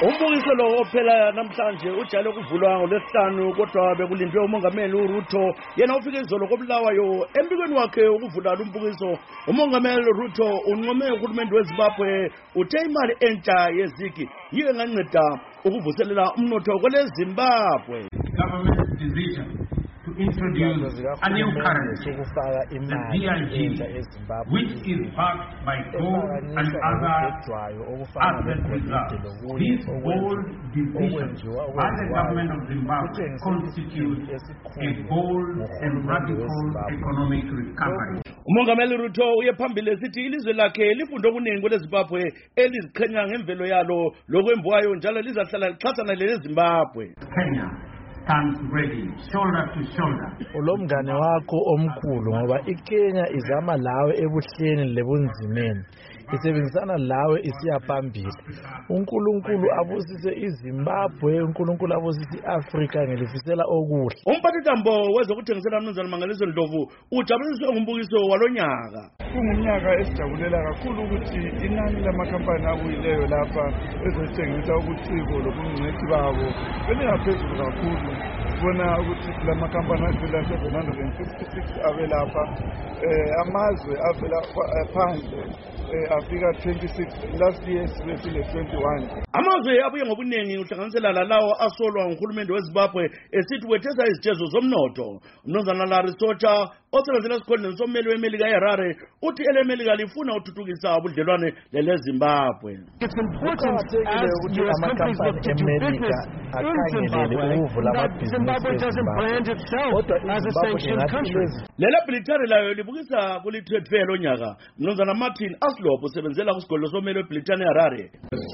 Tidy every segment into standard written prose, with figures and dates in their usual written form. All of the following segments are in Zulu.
Umbukiso lo ophela namhlanje ujayele ukuvulwa ngoLwesihlanu kodwa bekulindwe umongameli uRuto yena ufike izolo koBulawayo. Embikweni wakhe ukuvula lumbukiso umongameli Ruto unqome uhulumende weZimbabwe uthe imali entsha yezigi yiyo enganceda ukuvuselela umnotho kweleZimbabwe. Government decision to introduce a new currency, the DIG, which is backed by gold and other asset reserves. This bold decision by the government of Zimbabwe constitutes a bold and radical economic recovery. Umongameli Ruto uye phambili esithi ilizwe lakhe lifunde okuningi kweleZimbabwe eliziqhenya ngemvelo yalo lokwembuwayo njalo lizahlala lixhasana leZimbabwe. Kenya stands ready, shoulder to shoulder. Ulomngane wakho omkhulu ngoba iKenya izama lawe ebuhleni lebunzimeni. Isebenzisana lawe isiya phambili. uNkulunkulu abusise iZimbabwe, uNkulunkulu abusise iAfrika ngelifisela okuhle. Umphathitambo wezokuthengisela umnumzana Mangaliso Ndlovu ujabuliswe ngumbukiso walonyaka. Kungumnyaka esijabulela kakhulu ukuthi inani lamakhampani abuyileyo lapha ezothengisa ubuciko lobungcwethi babo belingaphezulu kakhulu. Bona ukuthi lamakhampani avela 756 abelapha amazwe avela phandle afika 26 last year sibesile 21. Amazwe abuye ngobunengi uhlanganisela lalawo asolwa nguhulumende weZimbabwe esithi wethesa izijezo zomnotho. Umnumzana Larry Socha osebenzela esikhundleni sommeli weMelika eHarare uthi eleMelika lifuna uthuthukisa ubudlelwane leZimbabwe. It's important ukuthi amakampani eMelika akhangelele ukuvula amabhizinisi eZimbabwe. Kodwa iZimbabwe country. Lela Britani layo libukisa kuli trade fair lonyaka. Umnumzana Martin Aslop usebenzela kusigodlo sommeli weBritani eHarare.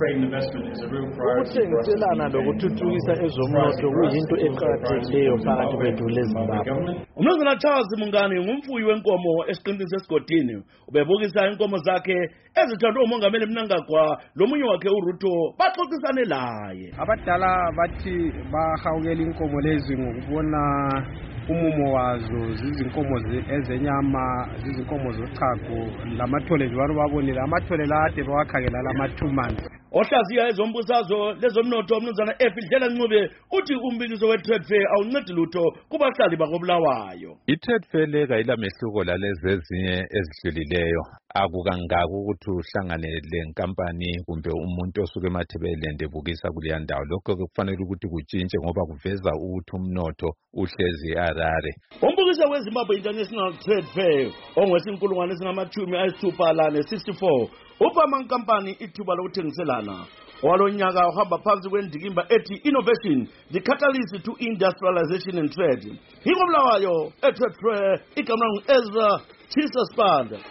Ukuthengiselana lokuthuthukisa ezomnotho kuyinto eqhakathekileyo phakathi kwethu leZimbabwe. Umnumzana Charles Mungani ngumfuyi wenkomo esiqintini sesigodini ubebukisa inkomo zakhe ezithandwe umongameli Mnangagwa lomunye wakhe uRuto baxoxisane laye. Abadala bathi bahawukela inkomo lezi ngokubona umumo wazo zizinkomo ezenyama zizinkomo zochago lamathole nje babonile amathole lade bawakhangela lama 2 months. Ohlaziya ezombusazwe lezomnotho umnumzana Efidlela Ncube uthi umbikiso wetrade fair awuncedi lutho kubahlali bakoBulawayo. Itrade fair leka ilamehluko lalezi ezinye ezidlulileyo. Akukangaka ukuthi uhlangane lenkampani kumbe umuntu osuke eMathebelende ebukisa kuleya ndawo. Lokho kufanele ukuthi kutshintshe ngoba kuveza ukuthi umnotho uhlezi eHarare. Umbukiso weZimbabwe International Trade Fair ongwesinkulungwane esingama-64 upha amankampani ithuba lokuthengiselana. Walonyaka uhamba phansi kwendikimba ethi innovation, the catalyst to industrialization and trade. Hiko Bulawayo, eTrade Fair, igama ngu Ezra Chisa Spanda.